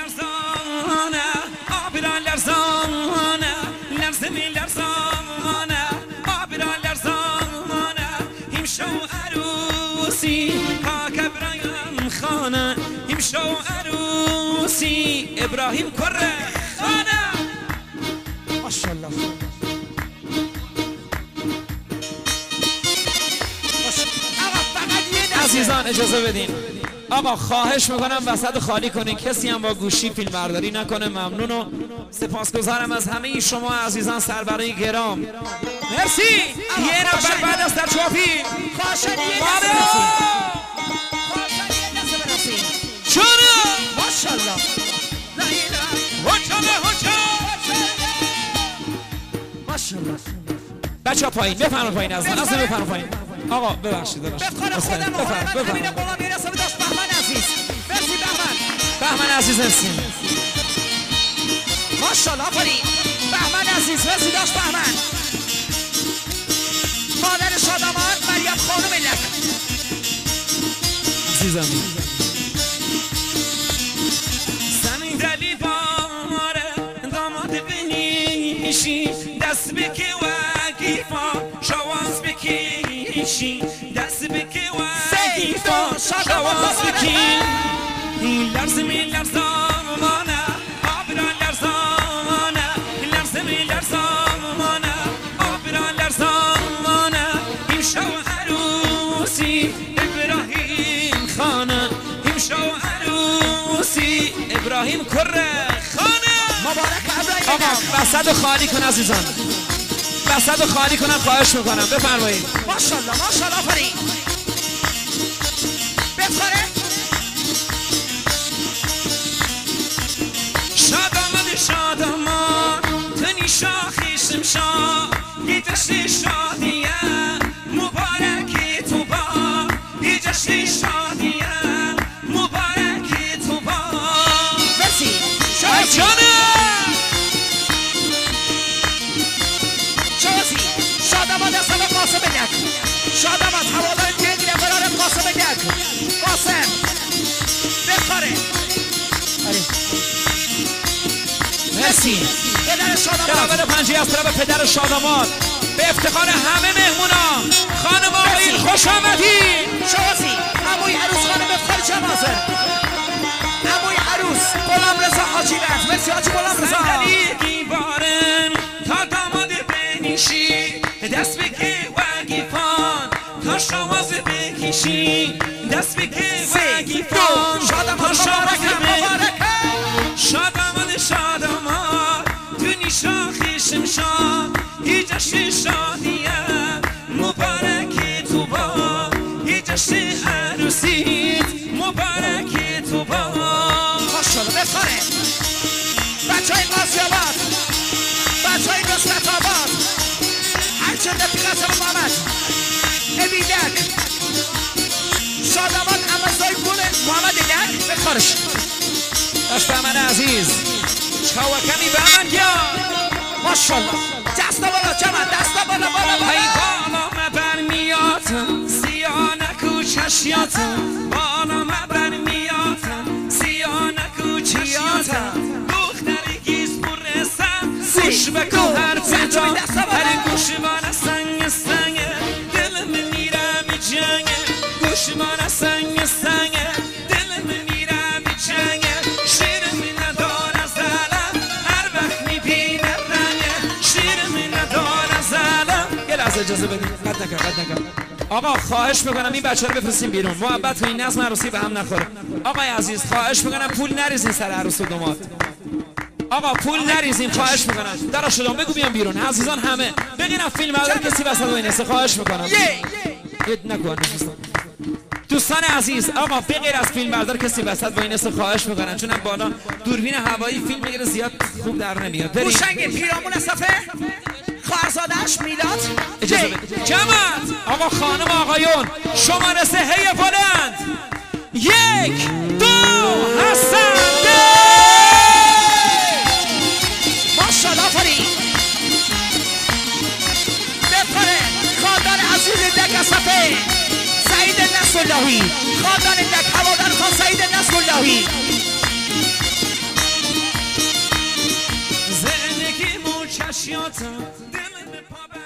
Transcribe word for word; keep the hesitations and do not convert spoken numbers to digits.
لرزانه آبرا لرزانه لرزمی لرزانه آبرا لرزانه همشو عروسی پاک ابراهیم خانه همشو عروسی ابراهیم کره خانه ماشاءالله. عزیزان اجازه بدین آقا خواهش میکنم وسط خالی کنین، کسی هم با گوشی فیلم برداری نکنه. ممنون و سپاسگزارم از همه شما عزیزان سرورای گرام. مرسی. یه نفر بعد از در چوافی خواهشن یه باره دست برسیم. چونه ماشاءالله. هچانه هچانه ماشاءالله. بچه ها پایین بفرما پایین از من از من بفرما پایین. آقا ببخشید داداش بفخار خودم و حرمت امین قوام یه رساله داشت. بهمن عزیز مرسی. بهمن بهمن عزیز هستیم. ماشاءالله. آفرین بهمن عزیز مرسی داشت. بهمن مادر شادمان مریم خانم لک عزیزم زمین دلی باره داماد بنیشی دست بکی وگیفا شواز بکیشی دست بکی وگیفا شواز بکی لرزمی لرزانه آبرا لرزانه لرزمی لرزانه آبرا لرزانه این شو عروسی ابراهیم خانه این شو عروسی ابراهیم کره خانه مبارک ابراهیم. آقا وسط خالی کن عزیزان، وسط خالی کنم خواهش میکنم بفرمایید. ماشاءالله ماشاءالله. آفرین بفخاره. شاد آمد شاد آمد تنی شاخیشم شاد یه جشن شادیه مبارکی تو با یه جشن شادیه مبارکی تو با مرسی. شاد جانه شازی شادمان از همه قاسم بگرد. شادمان هوادار گنگ نفرار قاسم بگرد. قاسم بخاره. مرسی. پدر شادمان دراور پنجی از طرف پدر شادمان به افتخار همه مهمونا خانم آقایون خوش آمدید. شازی عموی عروس خانم بخاره چه مازه عموی عروس غلام رضا حاجی رفت. مرسی حاجی غلام رضا. صندلی بارن تا داماد بنیشی دست بکی وگیفان تا شواز بکشی دست بکی وگیفان شادمان تا شواز مبارکه بکشی مبارکه. شادمان شادمان دونی شاخیشم شاد یه جشن شادیه مبارکی تو با یه جشن عروسیت مبارکی تو با ماشاءالله. بخاره بچه های قاضی آباد بچه های نصرت آباد هرچند رفیق قسم محمد ابیدک شادمان امزای گل محمد دک بخارش. داشت به من عزیز چاوکمی به من گیا ماشاءالله. دست بالا جمع دست بالا بالا ای بالا. بالا مبر میاتم سیانکو چشیاتم بالا مبر میاتم سیانکو چشیاتم دخترگیز برسم گوش بکن هر پیدا هر گوش من سنگ سنگ دلم میرم جنگ گوش من سنگ سنگ دلم میرم جنگ شیرم نداره زلم هر وقت میبینم رنگ شیرم نداره زلم. یه لحظه اجازه بدید قد نکن قد نکن آقا خواهش میکنم این بچه رو بفرستیم بیرون محبت کنین نظم عروسی به هم نخوره. آقای عزیز خواهش میکنم پول نریزین سر عروس و داماد. آقا پول نریزین خواهش میکنم. درا شدم بگو بیام بیرون عزیزان همه بگینم فیلم بردار کسی وسط وینسته خواهش میکنم. یه نکن دوستان عزیز آقا بغیر از فیلم بردار کسی وسط وینسته خواهش میکنم چون بالا دوربین هوایی فیلم میگیره زیاد خوب در نمیاد. بریم هوشنگ پیرامون صفه خواهرزادش میلاد اجازه بدید جماعت آقا خانم آقایون شماره سه هی بلند یک دو حسن ماشاءالله. آفرین بفره خاندان عزیز دک صفه سعید نصراللهی خاندان دک هوادارتان سعید نصراللهی چشیاتم دل به پا